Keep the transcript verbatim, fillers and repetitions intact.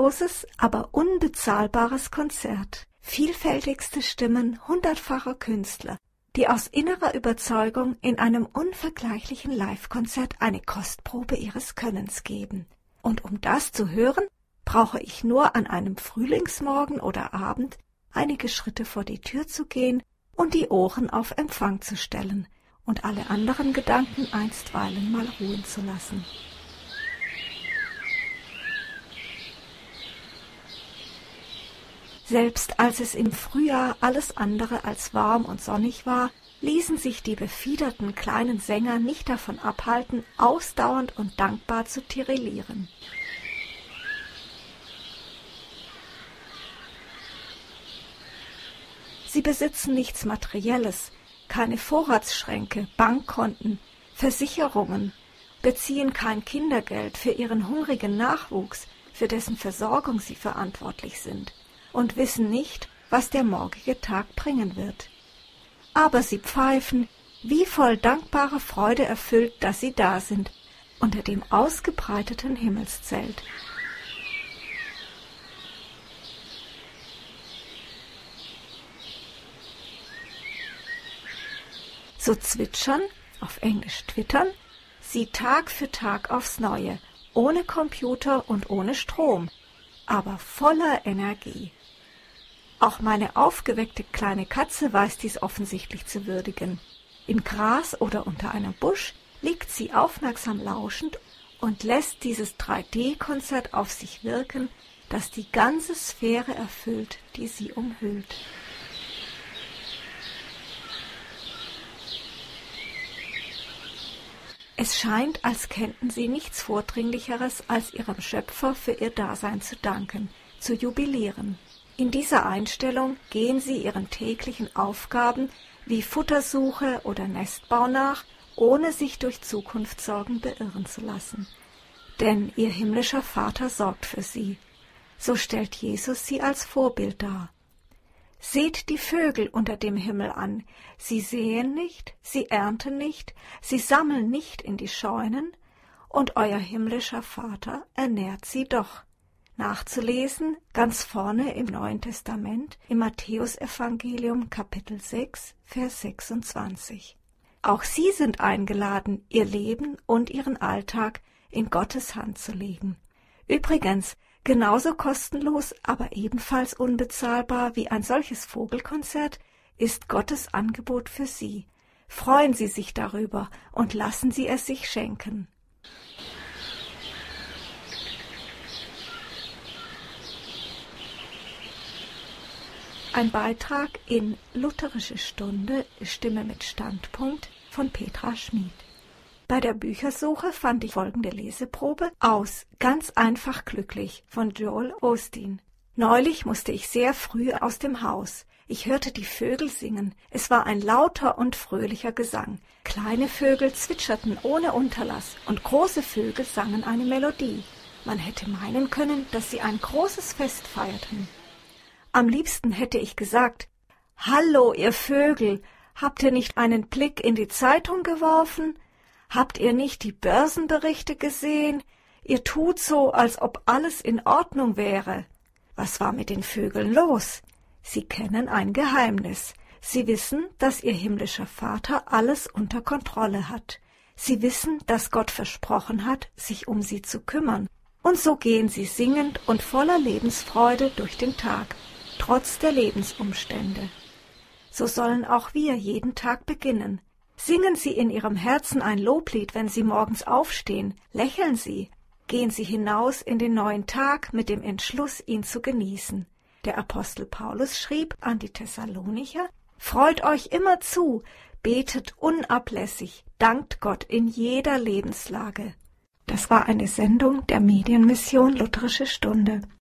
zeitloses, aber unbezahlbares Konzert. Vielfältigste Stimmen hundertfacher Künstler, die aus innerer Überzeugung in einem unvergleichlichen Live-Konzert eine Kostprobe ihres Könnens geben. Und um das zu hören, brauche ich nur an einem Frühlingsmorgen oder Abend einige Schritte vor die Tür zu gehen und die Ohren auf Empfang zu stellen und alle anderen Gedanken einstweilen mal ruhen zu lassen. Selbst als es im Frühjahr alles andere als warm und sonnig war, ließen sich die befiederten kleinen Sänger nicht davon abhalten, ausdauernd und dankbar zu tirillieren. Sie besitzen nichts Materielles, keine Vorratsschränke, Bankkonten, Versicherungen, beziehen kein Kindergeld für ihren hungrigen Nachwuchs, für dessen Versorgung sie verantwortlich sind, und wissen nicht, was der morgige Tag bringen wird. Aber sie pfeifen, wie voll dankbarer Freude erfüllt, dass sie da sind, unter dem ausgebreiteten Himmelszelt. So zwitschern, auf Englisch twittern, sie Tag für Tag aufs Neue, ohne Computer und ohne Strom, aber voller Energie. Auch meine aufgeweckte kleine Katze weiß dies offensichtlich zu würdigen. Im Gras oder unter einem Busch liegt sie aufmerksam lauschend und lässt dieses drei D Konzert auf sich wirken, das die ganze Sphäre erfüllt, die sie umhüllt. Es scheint, als kennten sie nichts Vordringlicheres, als ihrem Schöpfer für ihr Dasein zu danken, zu jubilieren. In dieser Einstellung gehen sie ihren täglichen Aufgaben wie Futtersuche oder Nestbau nach, ohne sich durch Zukunftssorgen beirren zu lassen. Denn ihr himmlischer Vater sorgt für sie. So stellt Jesus sie als Vorbild dar. Seht die Vögel unter dem Himmel an. Sie säen nicht, sie ernten nicht, sie sammeln nicht in die Scheunen, und euer himmlischer Vater ernährt sie doch. Nachzulesen, ganz vorne im Neuen Testament, im Matthäusevangelium Kapitel sechs, Vers sechsundzwanzig. Auch sie sind eingeladen, ihr Leben und ihren Alltag in Gottes Hand zu legen. Übrigens, genauso kostenlos, aber ebenfalls unbezahlbar wie ein solches Vogelkonzert ist Gottes Angebot für Sie. Freuen Sie sich darüber und lassen Sie es sich schenken. Ein Beitrag in Lutherische Stunde, Stimme mit Standpunkt von Petra Schmid. Bei der Büchersuche fand ich folgende Leseprobe aus Ganz einfach glücklich von Joel Osteen. Neulich musste ich sehr früh aus dem Haus. Ich hörte die Vögel singen. Es war ein lauter und fröhlicher Gesang. Kleine Vögel zwitscherten ohne Unterlass und große Vögel sangen eine Melodie. Man hätte meinen können, dass sie ein großes Fest feierten. Am liebsten hätte ich gesagt: Hallo, ihr Vögel, habt ihr nicht einen Blick in die Zeitung geworfen? Habt ihr nicht die Börsenberichte gesehen? Ihr tut so, als ob alles in Ordnung wäre. Was war mit den Vögeln los? Sie kennen ein Geheimnis. Sie wissen, dass ihr himmlischer Vater alles unter Kontrolle hat. Sie wissen, dass Gott versprochen hat, sich um sie zu kümmern. Und so gehen sie singend und voller Lebensfreude durch den Tag, trotz der Lebensumstände. So sollen auch wir jeden Tag beginnen. Singen Sie in Ihrem Herzen ein Loblied, wenn Sie morgens aufstehen. Lächeln Sie. Gehen Sie hinaus in den neuen Tag mit dem Entschluss, ihn zu genießen. Der Apostel Paulus schrieb an die Thessalonicher: Freut euch immer zu, betet unablässig, dankt Gott in jeder Lebenslage. Das war eine Sendung der Medienmission Lutherische Stunde.